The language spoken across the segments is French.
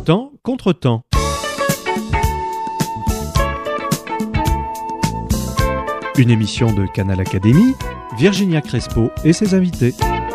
Temps contre temps. Une émission de Canal Académie, Virginia Crespo et ses invités.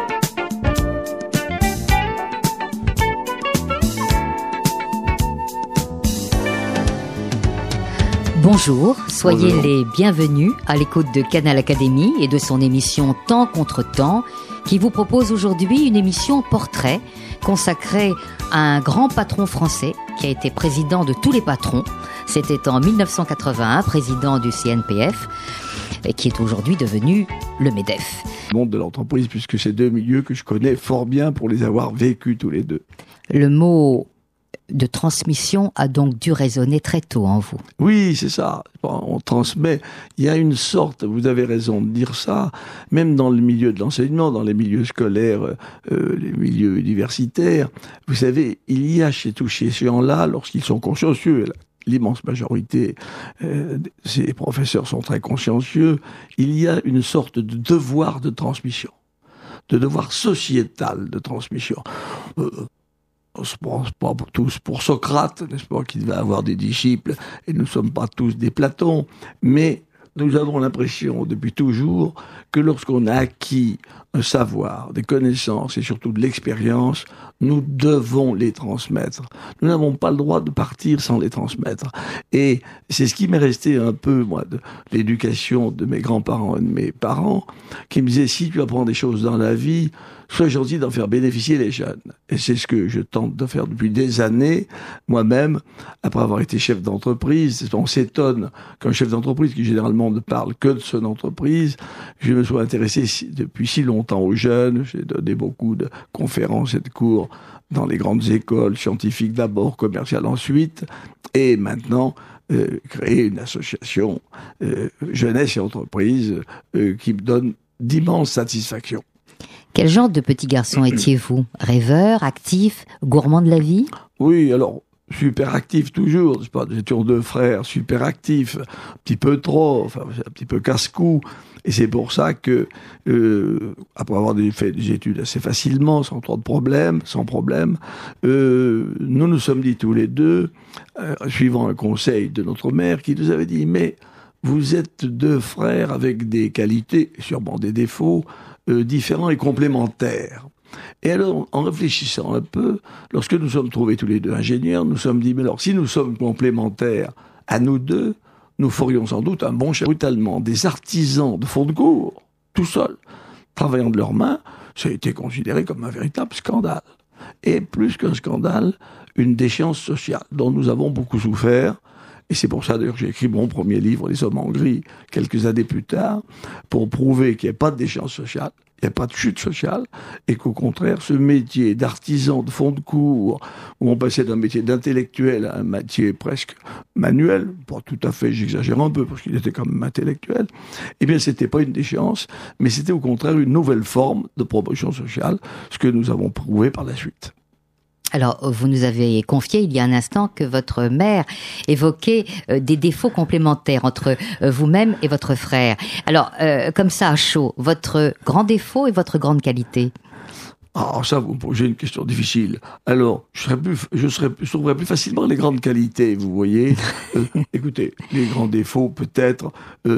Bonjour, soyez les bienvenus à l'écoute de Canal Académie et de son émission Temps contre temps, qui vous propose aujourd'hui une émission portrait consacrée à un grand patron français qui a été président de tous les patrons. C'était en 1981, président du CNPF, et qui est aujourd'hui devenu le MEDEF. Le monde de l'entreprise, puisque c'est deux milieux que je connais fort bien pour les avoir vécus tous les deux. Le mot de transmission a donc dû résonner très tôt en vous. Oui, c'est ça. On transmet. Il y a une sorte, vous avez raison de dire ça, même dans le milieu de l'enseignement, dans les milieux scolaires, les milieux universitaires. Vous savez, il y a chez tous ces gens-là, lorsqu'ils sont consciencieux, l'immense majorité ces professeurs sont très consciencieux, il y a une sorte de devoir de transmission, de devoir sociétal de transmission. On se pense pas tous pour Socrate, n'est-ce pas, qui devait avoir des disciples, et nous ne sommes pas tous des Platons, mais nous avons l'impression depuis toujours que lorsqu'on a acquis un savoir, des connaissances et surtout de l'expérience, nous devons les transmettre. Nous n'avons pas le droit de partir sans les transmettre. Et c'est ce qui m'est resté un peu, moi, de l'éducation de mes grands-parents et de mes parents, qui me disaient, si tu apprends des choses dans la vie, sois gentil d'en faire bénéficier les jeunes. Et c'est ce que je tente de faire depuis des années, moi-même, après avoir été chef d'entreprise. On s'étonne qu'un chef d'entreprise, qui généralement ne parle que de son entreprise, je me sois intéressé depuis si longtemps aux jeunes. J'ai donné beaucoup de conférences et de cours dans les grandes écoles, scientifiques d'abord, commerciales ensuite, et maintenant créer une association jeunesse et entreprise qui me donne d'immenses satisfactions. Quel genre de petit garçon étiez-vous ? Rêveur, actif, gourmand de la vie ? Oui, alors, super actif toujours. J'ai toujours deux frères super actifs, un petit peu trop, enfin, un petit peu casse-cou. Et c'est pour ça que, après avoir fait des études assez facilement, sans trop de problèmes, sans problème, nous nous sommes dit tous les deux, suivant un conseil de notre mère, qui nous avait dit, mais vous êtes deux frères avec des qualités, sûrement des défauts, différents et complémentaires. Et alors, en réfléchissant un peu, lorsque nous sommes trouvés tous les deux ingénieurs, nous sommes dit, mais alors, si nous sommes complémentaires à nous deux, nous ferions sans doute un bon chef. Brutalement, des artisans de fond de cour, tout seuls, travaillant de leurs mains, ça a été considéré comme un véritable scandale. Et plus qu'un scandale, une déchéance sociale dont nous avons beaucoup souffert. Et c'est pour ça d'ailleurs que j'ai écrit mon premier livre, Les Hommes en gris, quelques années plus tard, pour prouver qu'il n'y a pas de déchéance sociale, il n'y a pas de chute sociale, et qu'au contraire, ce métier d'artisan de fond de cour, où on passait d'un métier d'intellectuel à un métier presque manuel, pas tout à fait, j'exagère un peu, parce qu'il était quand même intellectuel, eh bien, c'était pas une déchéance, mais c'était au contraire une nouvelle forme de promotion sociale, ce que nous avons prouvé par la suite. Alors, vous nous avez confié il y a un instant que votre mère évoquait des défauts complémentaires entre vous-même et votre frère. Alors, comme ça, à chaud, votre grand défaut et votre grande qualité ? Ah, ça, vous me posez une question difficile. Alors, je trouverais plus facilement les grandes qualités, vous voyez. Écoutez, les grands défauts, peut-être,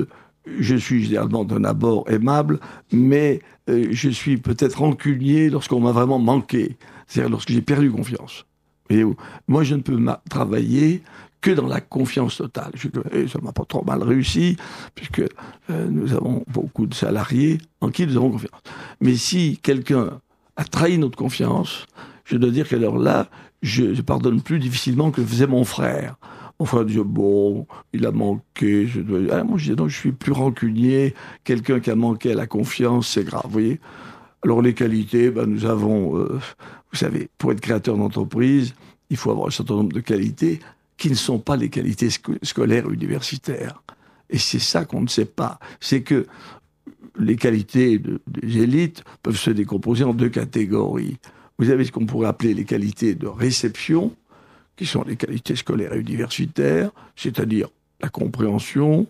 je suis généralement d'un abord aimable, mais je suis peut-être rancunier lorsqu'on m'a vraiment manqué. C'est-à-dire lorsque j'ai perdu confiance. Voyez-vous, moi, je ne peux travailler que dans la confiance totale. Et ça m'a pas trop mal réussi, puisque nous avons beaucoup de salariés en qui nous avons confiance. Mais si quelqu'un a trahi notre confiance, je dois dire qu'alors là, je pardonne plus difficilement que le faisait mon frère. Mon frère disait, bon, il a manqué. Moi, je disais, non, je suis plus rancunier. Quelqu'un qui a manqué à la confiance, c'est grave, vous voyez. Alors, les qualités, nous avons, vous savez, pour être créateur d'entreprise, il faut avoir un certain nombre de qualités qui ne sont pas les qualités scolaires universitaires. Et c'est ça qu'on ne sait pas. C'est que les qualités des élites peuvent se décomposer en deux catégories. Vous avez ce qu'on pourrait appeler les qualités de réception, qui sont les qualités scolaires et universitaires, c'est-à-dire la compréhension,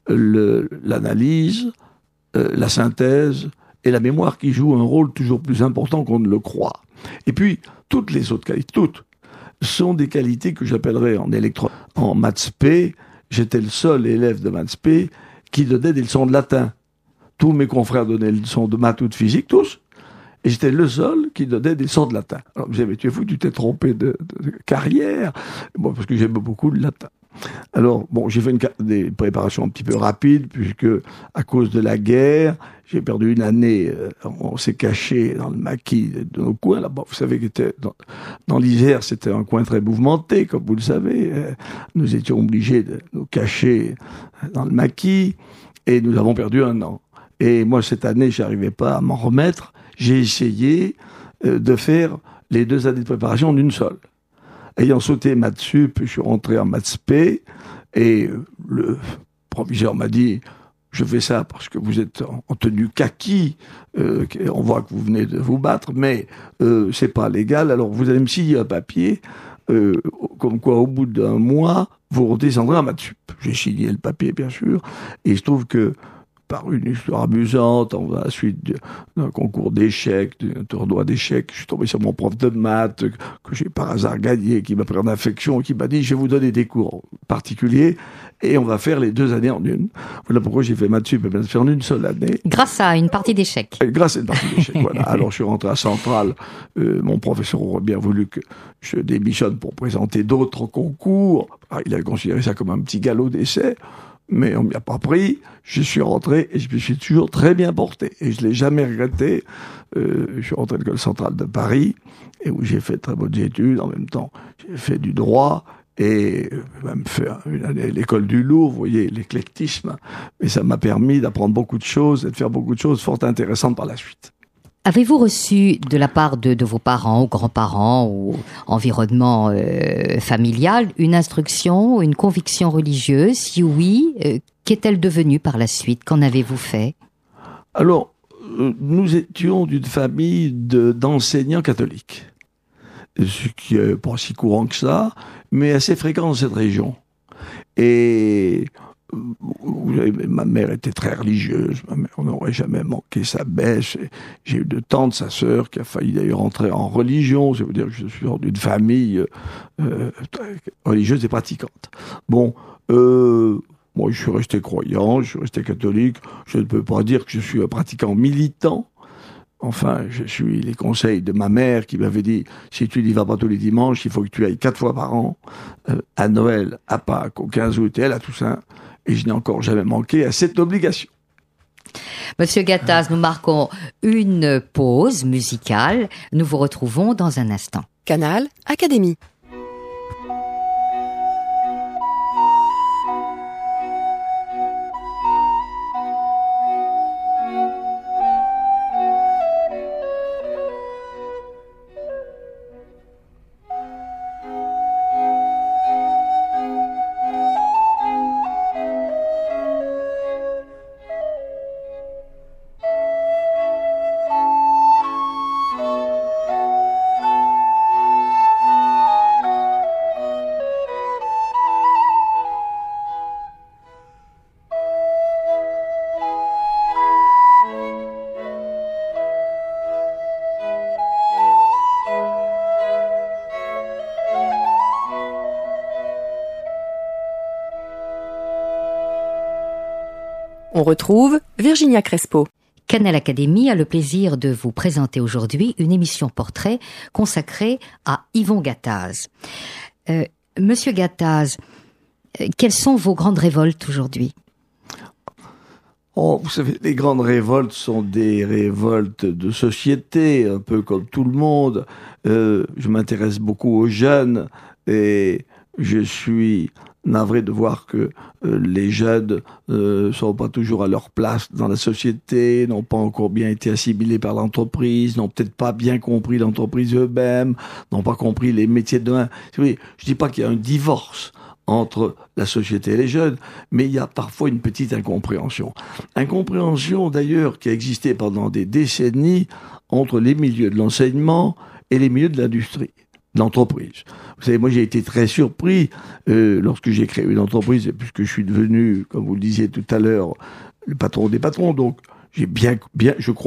l'analyse, la synthèse et la mémoire qui jouent un rôle toujours plus important qu'on ne le croit. Et puis, toutes les autres qualités, toutes, sont des qualités que j'appellerais en maths P. J'étais le seul élève de maths P qui donnait des leçons de latin. Tous mes confrères donnaient des leçons de maths ou de physique, tous. Et j'étais le seul qui donnait des leçons de latin. Alors, vous savez, tu es fou, tu t'es trompé de carrière. Bon, parce que j'aime beaucoup le latin. Alors, bon, j'ai fait des préparations un petit peu rapides, puisque, à cause de la guerre, j'ai perdu une année. On s'est caché dans le maquis de nos coins, là-bas. Vous savez que dans l'Isère, c'était un coin très mouvementé, comme vous le savez. Nous étions obligés de nous cacher dans le maquis, et nous avons perdu un an. Et moi, cette année, j'arrivais pas à m'en remettre. J'ai essayé de faire les 2 années de préparation en une seule. Ayant sauté maths sup, je suis rentré en maths P, et le proviseur m'a dit « Je fais ça parce que vous êtes en tenue kaki, on voit que vous venez de vous battre, mais c'est pas légal, alors vous allez me signer un papier, comme quoi au bout d'un mois, vous redescendrez en maths sup. » J'ai signé le papier, bien sûr, et il se trouve que par une histoire amusante, à la suite d'un concours d'échecs, d'un tournoi d'échecs, je suis tombé sur mon prof de maths, que j'ai par hasard gagné, qui m'a pris en affection, qui m'a dit « Je vais vous donner des cours particuliers, et on va faire les 2 années en une. » Voilà pourquoi j'ai fait maths sup et maths en une seule année. Grâce à une partie d'échecs. Grâce à une partie d'échecs, voilà. Alors je suis rentré à Centrale, mon professeur aurait bien voulu que je démissionne pour présenter d'autres concours. Il a considéré ça comme un petit galop d'essai. Mais on ne m'y a pas pris, je suis rentré et je me suis toujours très bien porté. Et je ne l'ai jamais regretté. Je suis rentré à l'École centrale de Paris, et où j'ai fait de très bonnes études. En même temps, j'ai fait du droit, et même fait une année à l'École du Louvre, vous voyez, l'éclectisme. Et ça m'a permis d'apprendre beaucoup de choses et de faire beaucoup de choses fort intéressantes par la suite. Avez-vous reçu de la part de vos parents ou grands-parents ou environnement familial une instruction, une conviction religieuse? Si oui, qu'est-elle devenue par la suite? Qu'en avez-vous fait? Alors, nous étions d'une famille d'enseignants catholiques, ce qui n'est pas si courant que ça, mais assez fréquent dans cette région. Et ma mère était très religieuse, ma mère n'aurait jamais manqué sa messe. J'ai eu de tantes, sa sœur, qui a failli d'ailleurs entrer en religion. Ça veut dire que je suis d'une famille religieuse et pratiquante. Bon, moi je suis resté croyant, je suis resté catholique. Je ne peux pas dire que je suis un pratiquant militant. Enfin, je suis les conseils de ma mère qui m'avait dit « Si tu n'y vas pas tous les dimanches, il faut que tu ailles 4 fois par an, à Noël, à Pâques, au 15 août et à la Toussaint. » Et je n'ai encore jamais manqué à cette obligation. Monsieur Gattaz, nous marquons une pause musicale. Nous vous retrouvons dans un instant. Canal Académie. On retrouve Virginia Crespo. Canal Académie a le plaisir de vous présenter aujourd'hui une émission portrait consacrée à Yvon Gattaz. Monsieur Gattaz, quelles sont vos grandes révoltes aujourd'hui? Oh, vous savez, les grandes révoltes sont des révoltes de société, un peu comme tout le monde. Je m'intéresse beaucoup aux jeunes et je suis navré de voir que les jeunes ne sont pas toujours à leur place dans la société, n'ont pas encore bien été assimilés par l'entreprise, n'ont peut-être pas bien compris l'entreprise eux-mêmes, n'ont pas compris les métiers de demain. Oui, je dis pas qu'il y a un divorce entre la société et les jeunes, mais il y a parfois une petite incompréhension. Incompréhension d'ailleurs qui a existé pendant des décennies entre les milieux de l'enseignement et les milieux de l'industrie, de l'entreprise. Vous savez, moi j'ai été très surpris lorsque j'ai créé une entreprise, et puisque je suis devenu, comme vous le disiez tout à l'heure, le patron des patrons, donc j'ai bien, je crois,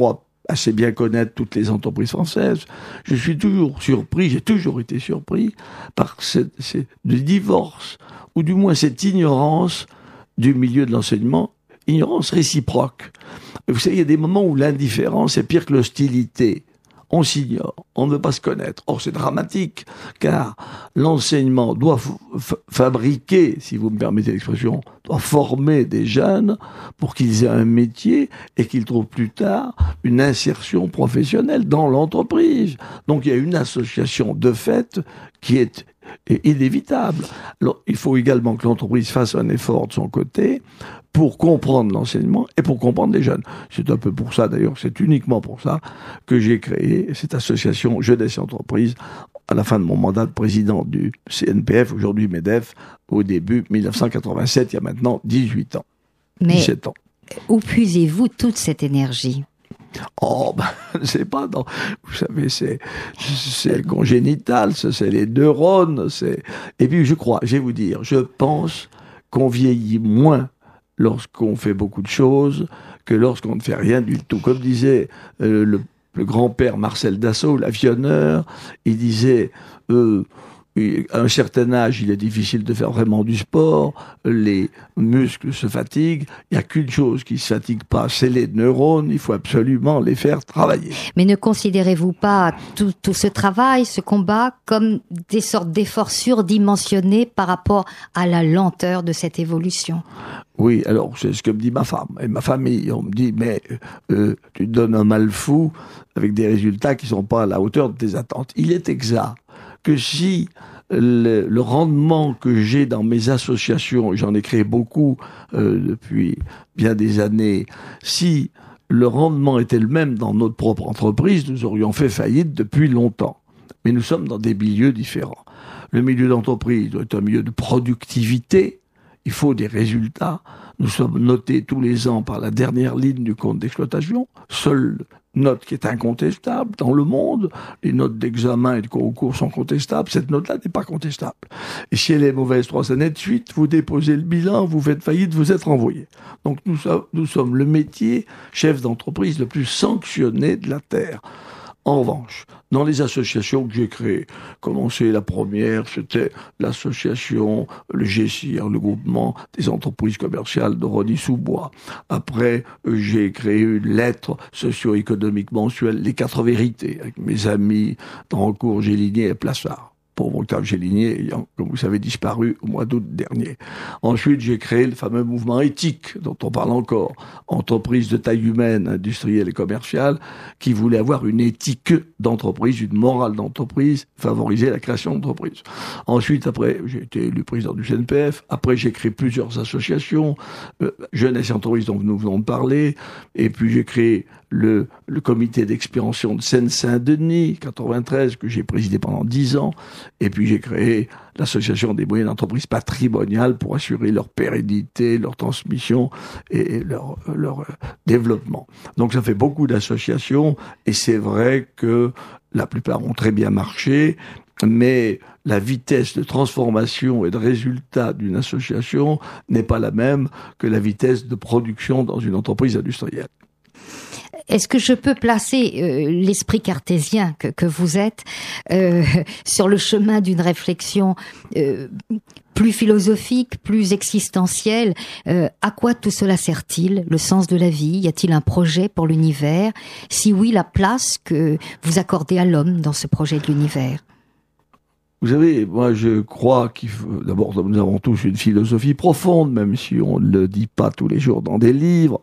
assez bien connaître toutes les entreprises françaises, je suis toujours surpris, j'ai toujours été surpris par ce divorce, ou du moins cette ignorance du milieu de l'enseignement, ignorance réciproque. Vous savez, il y a des moments où l'indifférence est pire que l'hostilité. On s'ignore, on ne veut pas se connaître. Or, c'est dramatique, car l'enseignement doit fabriquer, si vous me permettez l'expression, doit former des jeunes pour qu'ils aient un métier et qu'ils trouvent plus tard une insertion professionnelle dans l'entreprise. Donc, il y a une association de fait qui est inévitable. Alors, il faut également que l'entreprise fasse un effort de son côté pour comprendre l'enseignement et pour comprendre les jeunes. C'est un peu pour ça, d'ailleurs, c'est uniquement pour ça que j'ai créé cette association Jeunesse et Entreprise à la fin de mon mandat de président du CNPF, aujourd'hui MEDEF, au début 1987, il y a maintenant 18 ans. Mais 17 ans. Où puisez-vous toute cette énergie ? Oh, c'est pas dans, vous savez, c'est congénital, c'est les neurones, et puis je vais vous dire, je pense qu'on vieillit moins lorsqu'on fait beaucoup de choses que lorsqu'on ne fait rien du tout. Comme disait le grand-père Marcel Dassault, l'avionneur, il disait à un certain âge, il est difficile de faire vraiment du sport, les muscles se fatiguent, il n'y a qu'une chose qui ne se fatigue pas, c'est les neurones, il faut absolument les faire travailler. Mais ne considérez-vous pas tout ce travail, ce combat, comme des sortes d'efforts surdimensionnés par rapport à la lenteur de cette évolution ? Oui, alors c'est ce que me dit ma femme et ma famille. On me dit, mais tu donnes un mal fou avec des résultats qui ne sont pas à la hauteur de tes attentes. Il est exact que si le rendement que j'ai dans mes associations, j'en ai créé beaucoup depuis bien des années, si le rendement était le même dans notre propre entreprise, nous aurions fait faillite depuis longtemps. Mais nous sommes dans des milieux différents. Le milieu d'entreprise doit être un milieu de productivité. Il faut des résultats. Nous sommes notés tous les ans par la dernière ligne du compte d'exploitation. Seule note qui est incontestable dans le monde. Les notes d'examen et de concours sont contestables. Cette note-là n'est pas contestable. Et si elle est mauvaise 3 années de suite, vous déposez le bilan, vous faites faillite, vous êtes renvoyé. Donc nous sommes le métier chef d'entreprise le plus sanctionné de la Terre. En revanche, dans les associations que j'ai créées, commencé la première, c'était l'association, le GESIR, le groupement des entreprises commerciales de Rosny-sous-Bois. Après, j'ai créé une lettre socio-économique mensuelle, Les 4 vérités, avec mes amis Drancourt, Géligné et Plassard. Pauvre Octave Géligné ayant, comme vous savez, disparu au mois d'août dernier. Ensuite, j'ai créé le fameux mouvement éthique, dont on parle encore, entreprise de taille humaine, industrielle et commerciale, qui voulait avoir une éthique d'entreprise, une morale d'entreprise, favoriser la création d'entreprise. Ensuite, après, j'ai été élu président du CNPF. Après, j'ai créé plusieurs associations, Jeunesse et Entreprise dont nous venons de parler, et puis j'ai créé le comité d'expansion de Seine-Saint-Denis, 93, que j'ai présidé pendant 10 ans. Et puis j'ai créé l'association des moyennes entreprises patrimoniales pour assurer leur pérennité, leur transmission et leur développement. Donc ça fait beaucoup d'associations et c'est vrai que la plupart ont très bien marché, mais la vitesse de transformation et de résultat d'une association n'est pas la même que la vitesse de production dans une entreprise industrielle. Est-ce que je peux placer l'esprit cartésien que vous êtes sur le chemin d'une réflexion plus philosophique, plus existentielle? À quoi tout cela sert-il? Le sens de la vie? Y a-t-il un projet pour l'univers? Si oui, la place que vous accordez à l'homme dans ce projet de l'univers? Vous savez, moi je crois qu'il faut... D'abord, nous avons tous une philosophie profonde, même si on ne le dit pas tous les jours dans des livres.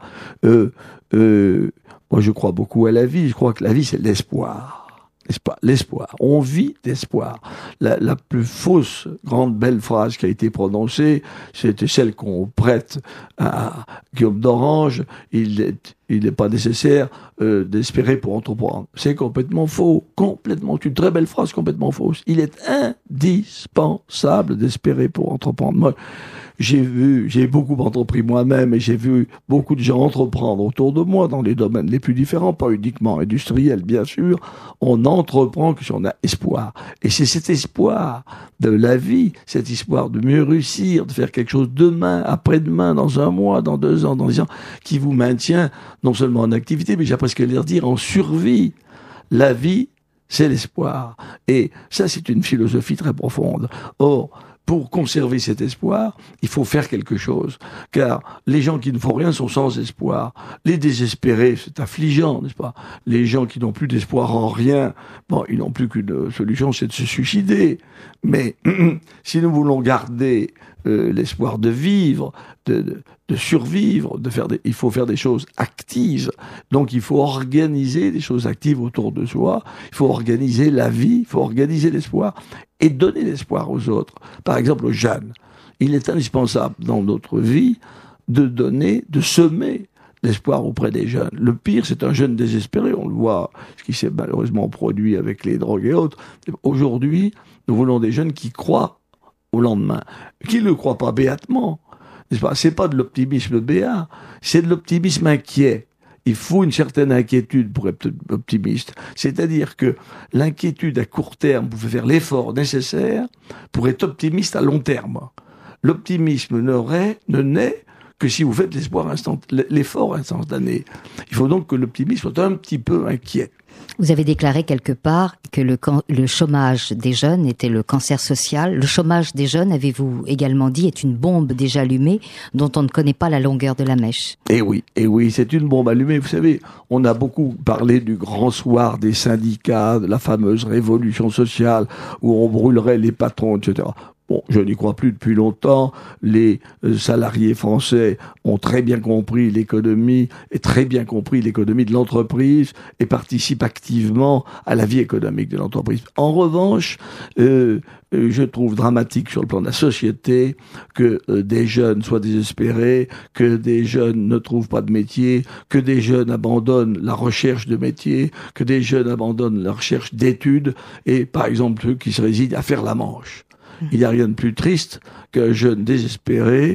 Moi, je crois beaucoup à la vie. Je crois que la vie, c'est l'espoir. L'espoir. On vit d'espoir. La plus fausse, grande, belle phrase qui a été prononcée, c'était celle qu'on prête à Guillaume d'Orange. Il n'est pas nécessaire d'espérer pour entreprendre. C'est complètement faux. Complètement. C'est une très belle phrase complètement fausse. Il est indispensable d'espérer pour entreprendre. Moi, j'ai beaucoup entrepris moi-même et j'ai vu beaucoup de gens entreprendre autour de moi dans les domaines les plus différents, pas uniquement industriels, bien sûr. On entreprend que si on a espoir. Et c'est cet espoir de la vie, cet espoir de mieux réussir, de faire quelque chose demain, après-demain, dans 1 mois, dans 2 ans, dans 10 ans, qui vous maintient non seulement en activité, mais j'ai presque à dire en survie. La vie, c'est l'espoir. Et ça, c'est une philosophie très profonde. Or, pour conserver cet espoir, il faut faire quelque chose. Car les gens qui ne font rien sont sans espoir. Les désespérés, c'est affligeant, n'est-ce pas? Les gens qui n'ont plus d'espoir en rien, bon, ils n'ont plus qu'une solution, c'est de se suicider. Mais si nous voulons garder l'espoir de vivre, de survivre, il faut faire des choses actives. Donc il faut organiser des choses actives autour de soi, il faut organiser la vie, il faut organiser l'espoir et donner l'espoir aux autres. Par exemple aux jeunes. Il est indispensable dans notre vie de semer l'espoir auprès des jeunes. Le pire, c'est un jeune désespéré. On le voit, ce qui s'est malheureusement produit avec les drogues et autres. Aujourd'hui, nous voulons des jeunes qui croient au lendemain, qui ne le croient pas béatement. N'est-ce pas? C'est pas de l'optimisme béat, c'est de l'optimisme inquiet. Il faut une certaine inquiétude pour être optimiste. C'est-à-dire que l'inquiétude à court terme, vous pouvez faire l'effort nécessaire pour être optimiste à long terme. L'optimisme ne naît que si vous faites l'effort instantané. Il faut donc que l'optimisme soit un petit peu inquiet. Vous avez déclaré quelque part que le chômage des jeunes était le cancer social. Le chômage des jeunes, avez-vous également dit, est une bombe déjà allumée dont on ne connaît pas la longueur de la mèche. Eh oui, c'est une bombe allumée. Vous savez, on a beaucoup parlé du grand soir des syndicats, de la fameuse révolution sociale où on brûlerait les patrons, etc. Bon, je n'y crois plus depuis longtemps. Les salariés français ont très bien compris l'économie et très bien compris l'économie de l'entreprise et participent activement à la vie économique de l'entreprise. En revanche, je trouve dramatique sur le plan de la société que des jeunes soient désespérés, que des jeunes ne trouvent pas de métier, que des jeunes abandonnent la recherche de métier, que des jeunes abandonnent la recherche d'études et, par exemple, ceux qui se résident à faire la manche. Il n'y a rien de plus triste qu'un jeune désespéré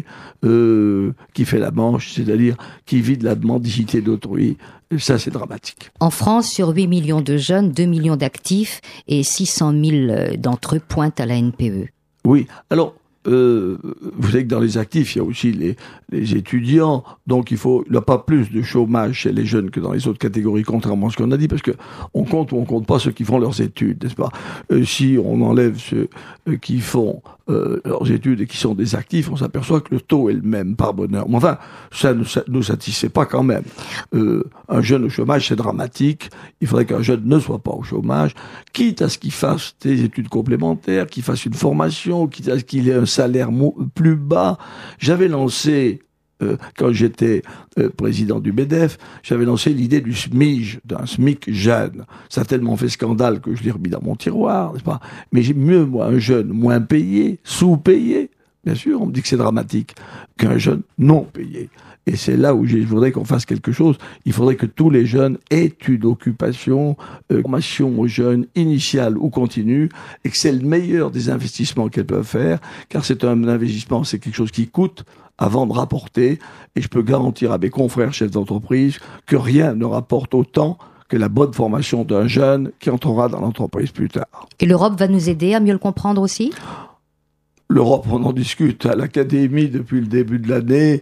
qui fait la manche, c'est-à-dire qui vit de la mendicité d'autrui. Ça, c'est dramatique. En France, sur 8 millions de jeunes, 2 millions d'actifs et 600 000 d'entre eux pointent à la NPE. Oui, alors... vous savez que dans les actifs, il y a aussi les étudiants, donc il n'y a pas plus de chômage chez les jeunes que dans les autres catégories, contrairement à ce qu'on a dit, parce que on compte ou on compte pas ceux qui font leurs études, n'est-ce pas? Si on enlève ceux qui font leurs études et qui sont des actifs, on s'aperçoit que le taux est le même, par bonheur. Mais enfin, ça ne nous satisfait pas quand même. Un jeune au chômage, c'est dramatique. Il faudrait qu'un jeune ne soit pas au chômage, quitte à ce qu'il fasse des études complémentaires, qu'il fasse une formation, quitte à ce qu'il ait un salaire plus bas. J'avais lancé, quand j'étais président du MEDEF, j'avais lancé l'idée du SMIJ, d'un SMIC jeune. Ça a tellement fait scandale que je l'ai remis dans mon tiroir, n'est-ce pas? Mais j'ai mieux, moi, un jeune moins payé, sous-payé, bien sûr, on me dit que c'est dramatique, qu'un jeune non payé. Et c'est là où je voudrais qu'on fasse quelque chose. Il faudrait que tous les jeunes aient une occupation, formation aux jeunes, initiale ou continue, et que c'est le meilleur des investissements qu'elles peuvent faire, car c'est un investissement, c'est quelque chose qui coûte avant de rapporter, et je peux garantir à mes confrères chefs d'entreprise que rien ne rapporte autant que la bonne formation d'un jeune qui entrera dans l'entreprise plus tard. Et l'Europe va nous aider à mieux le comprendre aussi ? L'Europe, on en discute à l'Académie depuis le début de l'année.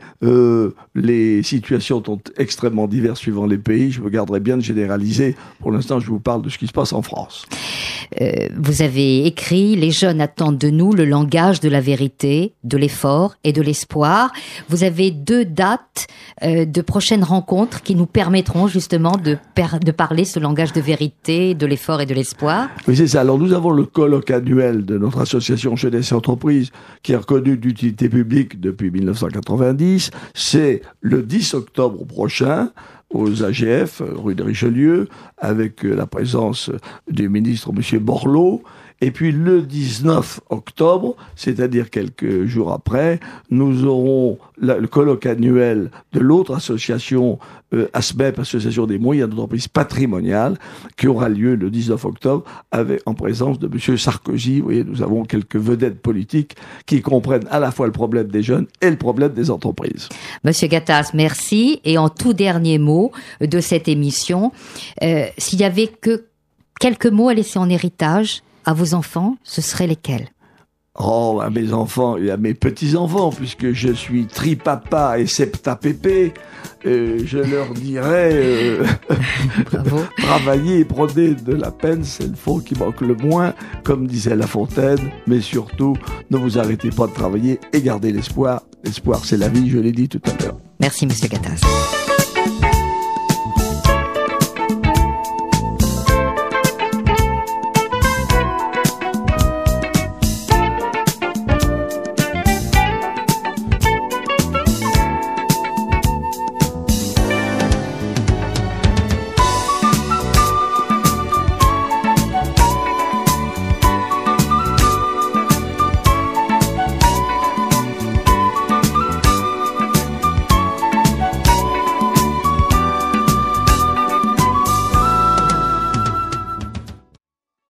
Les situations sont extrêmement diverses suivant les pays. Je me garderai bien de généraliser. Pour l'instant, je vous parle de ce qui se passe en France. Vous avez écrit « Les jeunes attendent de nous le langage de la vérité, de l'effort et de l'espoir ». Vous avez 2 dates de prochaines rencontres qui nous permettront justement de parler ce langage de vérité, de l'effort et de l'espoir. Oui, c'est ça. Alors, nous avons le colloque annuel de notre association Jeunesse et Entreprise qui est reconnu d'utilité publique depuis 1990. C'est le 10 octobre prochain aux AGF, rue de Richelieu, avec la présence du ministre M. Borloo. Et puis le 19 octobre, c'est-à-dire quelques jours après, nous aurons le colloque annuel de l'autre association, ASMEP, Association des moyens d'entreprise patrimoniale, qui aura lieu le 19 octobre en présence de M. Sarkozy. Vous voyez, nous avons quelques vedettes politiques qui comprennent à la fois le problème des jeunes et le problème des entreprises. Monsieur Gattaz, merci. Et en tout dernier mot de cette émission, s'il y avait que quelques mots à laisser en héritage à vos enfants, ce seraient lesquels? Oh, à mes enfants et à mes petits-enfants, puisque je suis tripapa et septapépé, je leur dirais Bravo. travailler et prenez de la peine, c'est le fond qui manque le moins, comme disait La Fontaine, mais surtout, ne vous arrêtez pas de travailler et gardez l'espoir. L'espoir, c'est la vie, je l'ai dit tout à l'heure. Merci, Monsieur Gattaz.